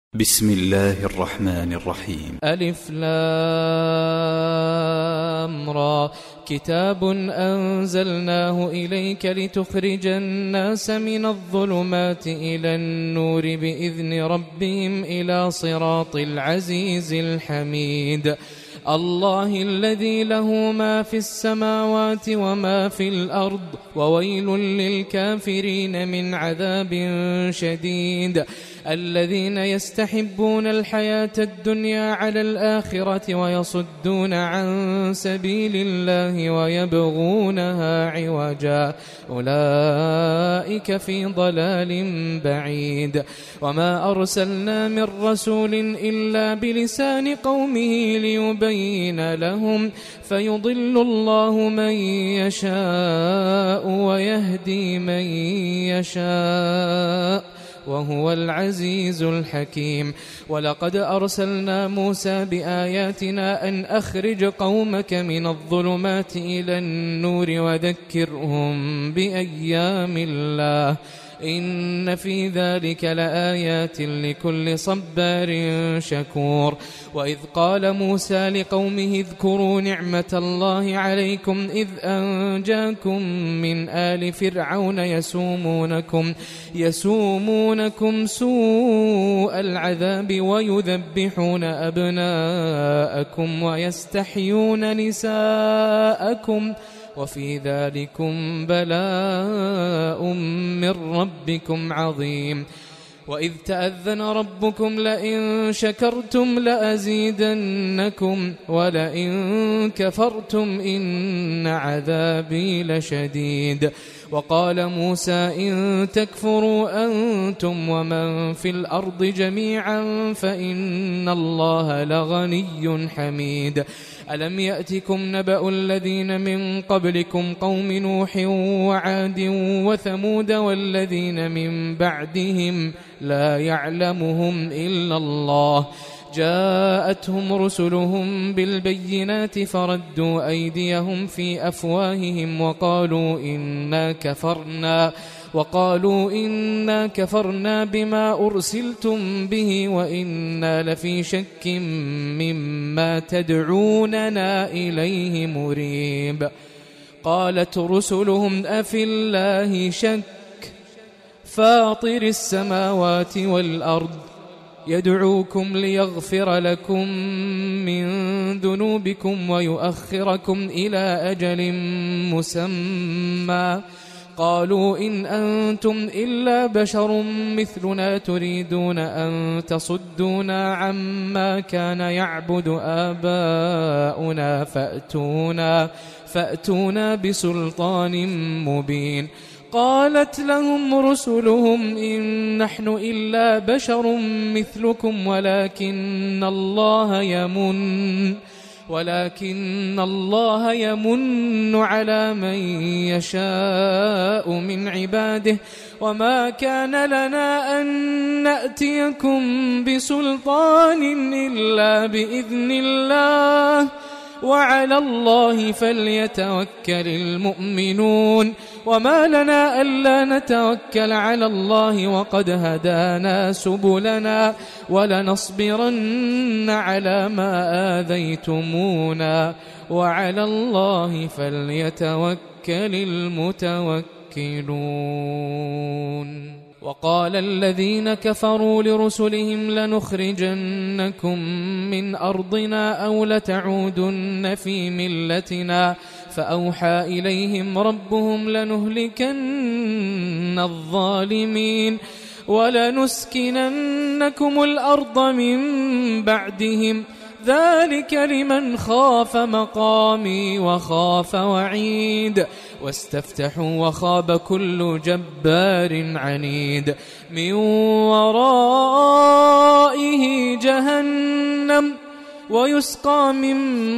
بسم الله الرحمن الرحيم. ألف لام را. كتاب أنزلناه إليك لتخرج الناس من الظلمات إلى النور بإذن ربهم إلى صراط العزيز الحميد. الله الذي له ما في السماوات وما في الأرض وويل للكافرين من عذاب شديد. الذين يستحبون الحياة الدنيا على الآخرة ويصدون عن سبيل الله ويبغونها عوجا أولئك في ضلال بعيد. وما أرسلنا من رسول إلا بلسان قومه ليبين لهم فيضل الله من يشاء ويهدي من يشاء وهو العزيز الحكيم. ولقد أرسلنا موسى بآياتنا أن أخرج قومك من الظلمات إلى النور وذكرهم بأيام الله إن في ذلك لآيات لكل صبار شكور. وإذ قال موسى لقومه اذكروا نعمة الله عليكم إذ أنجاكم من آل فرعون يسومونكم سوء العذاب ويذبحون أبناءكم ويستحيون نساءكم وفي ذلكم بلاء من ربكم عظيم. وإذ تأذن ربكم لئن شكرتم لأزيدنكم ولئن كفرتم إن عذابي لشديد. وقال موسى إن تكفروا أنتم ومن في الأرض جميعا فإن الله لغني حميد. ألم يأتكم نبأ الذين من قبلكم قوم نوح وعاد وثمود والذين من بعدهم لا يعلمهم إلا الله جاءتهم رسلهم بالبينات فردوا أيديهم في أفواههم وقالوا إنا كفرنا بما أرسلتم به وإنا لفي شك مما تدعوننا إليه مريب. قالت رسلهم أفي الله شك فاطر السماوات والأرض يدعوكم ليغفر لكم من ذنوبكم ويؤخركم إلى أجل مسمى قالوا إن أنتم إلا بشر مثلنا تريدون أن تصدونا عما كان يعبد آباؤنا فأتونا بسلطان مبين. قالت لهم رسلهم إن نحن إلا بشر مثلكم ولكن الله يمن على من يشاء من عباده وما كان لنا أن نأتيكم بسلطان إلا بإذن الله وعلى الله فليتوكل المؤمنون. وما لنا ألا نتوكل على الله وقد هدانا سبلنا ولنصبرن على ما آذيتمونا وعلى الله فليتوكل المتوكلون. وقال الذين كفروا لرسلهم لنخرجنكم من أرضنا أو لتعودن في ملتنا فأوحى إليهم ربهم لنهلكن الظالمين ولنسكننكم الأرض من بعدهم ذلك لمن خاف مقامي وخاف وعيد. واستفتحوا وخاب كل جبار عنيد من ورائه جهنم ويسقى من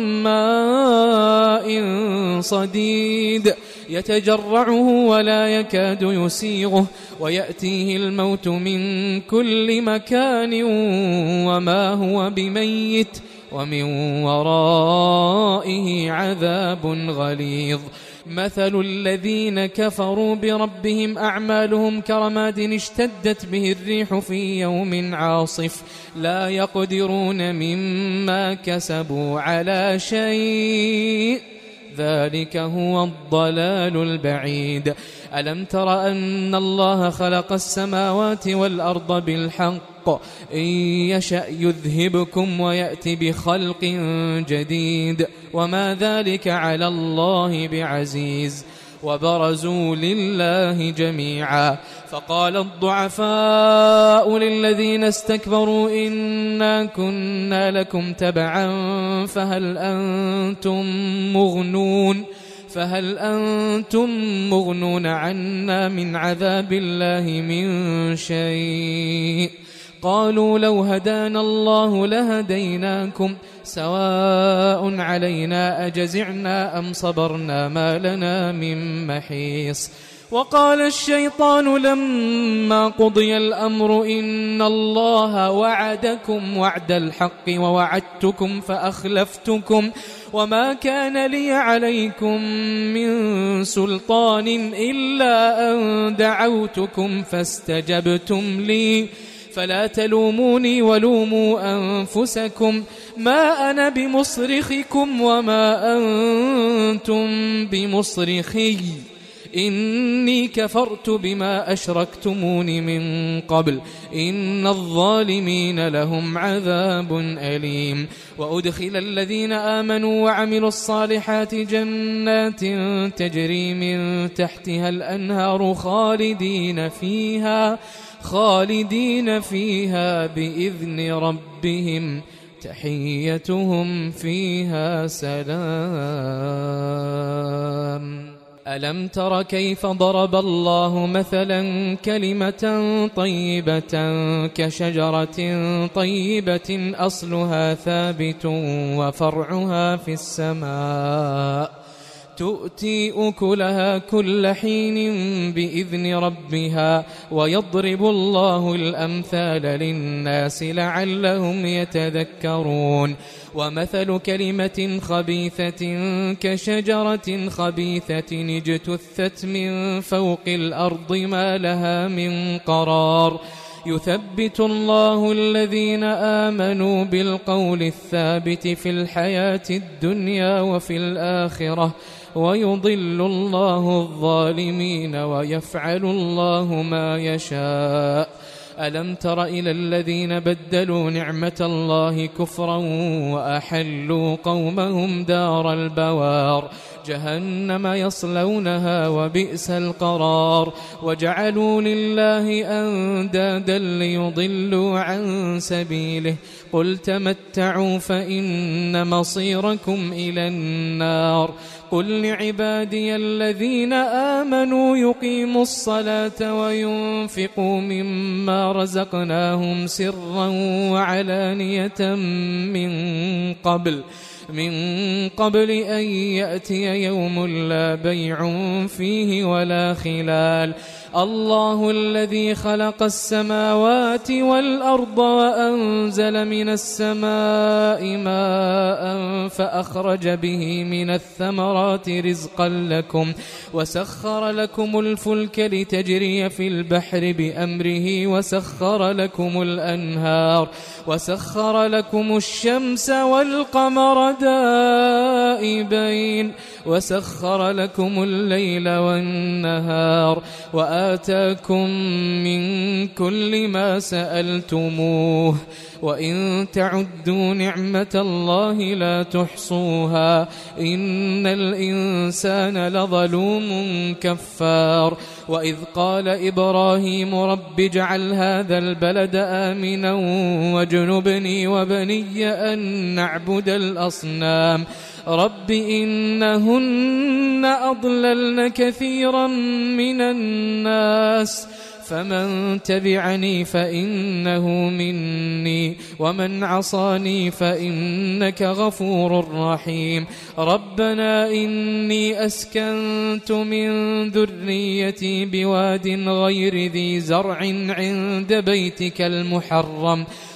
ماء صديد يتجرعه ولا يكاد يسيغه ويأتيه الموت من كل مكان وما هو بميت ومن ورائه عذاب غليظ مثل الذين كفروا بربهم أعمالهم كرماد اشتدت به الريح في يوم عاصف لا يقدرون مما كسبوا على شيء ذلك هو الضلال البعيد. ألم تر أن الله خلق السماوات والأرض بالحق إن يشأ يذهبكم ويأتي بخلق جديد وما ذلك على الله بعزيز. وبرزوا لله جميعا فقال الضعفاء للذين استكبروا إنا كنا لكم تبعا فهل أنتم مغنون عنا من عذاب الله من شيء قالوا لو هدانا الله لهديناكم سواء علينا أجزعنا أم صبرنا ما لنا من محيص. وقال الشيطان لما قضي الأمر إن الله وعدكم وعد الحق ووعدتكم فأخلفتكم وما كان لي عليكم من سلطان إلا أن دعوتكم فاستجبتم لي فلا تلوموني ولوموا أنفسكم ما أنا بمصرخكم وما أنتم بمصرخي إني كفرت بما أشركتمون من قبل إن الظالمين لهم عذاب أليم. وأدخل الذين آمنوا وعملوا الصالحات جنات تجري من تحتها الأنهار خالدين فيها بإذن ربهم تحيتهم فيها سلام. ألم تر كيف ضرب الله مثلا كلمة طيبة كشجرة طيبة أصلها ثابت وفرعها في السماء تؤتي أكلها كل حين بإذن ربها ويضرب الله الأمثال للناس لعلهم يتذكرون. ومثل كلمة خبيثة كشجرة خبيثة اجتثت من فوق الأرض ما لها من قرار يثبت الله الذين آمنوا بالقول الثابت في الحياة الدنيا وفي الآخرة ويضل الله الظالمين ويفعل الله ما يشاء. ألم تر إلى الذين بدلوا نعمة الله كفرا وأحلوا قومهم دار البوار جهنم يصلونها وبئس القرار وجعلوا لله أندادا ليضلوا عن سبيله قل تمتعوا فإن مصيركم إلى النار قل لعبادي الذين آمنوا يقيموا الصلاة وينفقوا مما رزقناهم سرا وعلانية من قبل أن يأتي يوم لا بيع فيه ولا خلال الله الذي خلق السماوات والأرض وأنزل من السماء ماء فأخرج به من الثمرات رزقا لكم وسخر لكم الفلك لتجري في البحر بأمره وسخر لكم الأنهار وسخر لكم الشمس والقمر دائبين وسخر لكم الليل والنهار وآتاكم من كل ما سألتموه وإن تعدوا نعمة الله لا تحصوها إن الإنسان لظلوم كفار. وإذ قال إبراهيم رب اجعل هذا البلد آمنا واجنبني وبني أن نعبد الأصنام رب إنهن أضللن كثيرا من الناس فمن تبعني فإنه مني ومن عصاني فإنك غفور رحيم. ربنا إني أسكنت من ذريتي بواد غير ذي زرع عند بيتك المحرم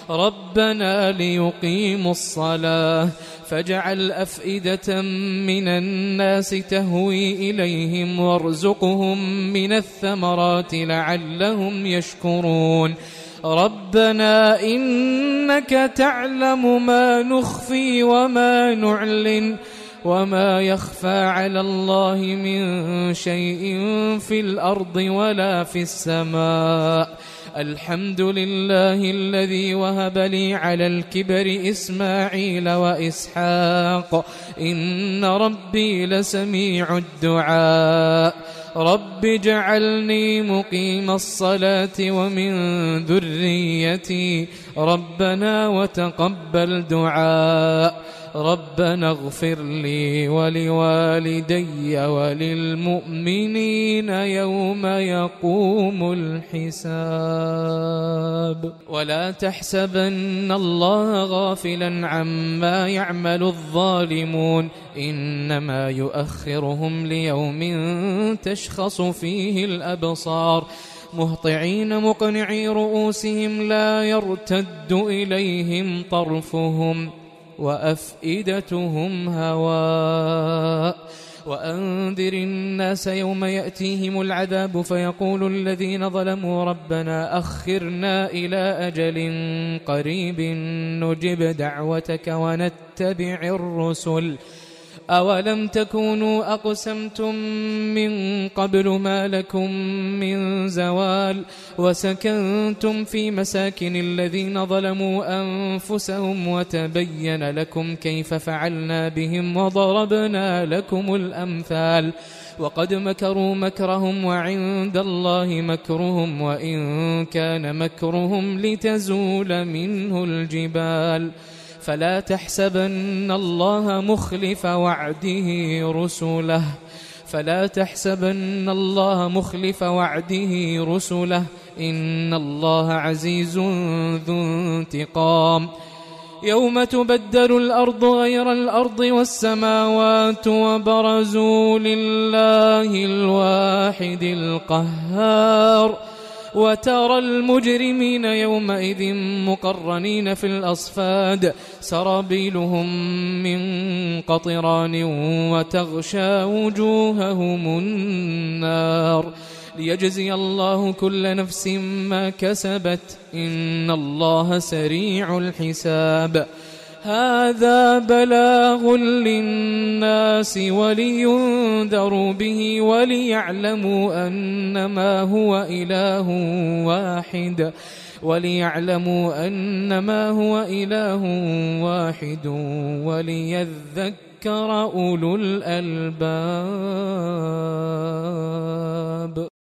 ربنا ليقيموا الصلاة فاجعل أفئدة من الناس تهوي إليهم وارزقهم من الثمرات لعلهم يشكرون ربنا إنك تعلم ما نخفي وما نعلن وما يخفى على الله من شيء في الأرض ولا في السماء الحمد لله الذي وهب لي على الكبر إسماعيل وإسحاق إن ربي لسميع الدعاء رب اجعلني مقيم الصلاة ومن ذريتي ربنا وتقبل دعاء ربنا اغفر لي ولوالدي وللمؤمنين يوم يقوم الحساب ولا تحسبن الله غافلا عما يعمل الظالمون إنما يؤخرهم ليوم تشخص فيه الأبصار مهطعين مقنعي رؤوسهم لا يرتد إليهم طرفهم وأفئدتهم هواء وأنذر الناس يوم يأتيهم العذاب فيقول الذين ظلموا ربنا أخرنا إلى أجل قريب نجب دعوتك ونتبع الرسل أولم تكونوا أقسمتم من قبل ما لكم من زوال وسكنتم في مساكن الذين ظلموا أنفسهم وتبين لكم كيف فعلنا بهم وضربنا لكم الأمثال وقد مكروا مكرهم وعند الله مكرهم وإن كان مكرهم لتزول منه الجبال فلا تحسبن الله مخلف وعده رسله إن الله عزيز ذو انتقام يوم تبدل الأرض غير الأرض والسماوات وبرزوا لله الواحد القهار وترى المجرمين يومئذ مقرنين في الأصفاد سرابيلهم من قطران وتغشى وجوههم النار ليجزي الله كل نفس ما كسبت إن الله سريع الحساب هذا بلاغ للناس ولينذروا به وليعلموا أنما هو إله واحد وليذكر أولو الألباب.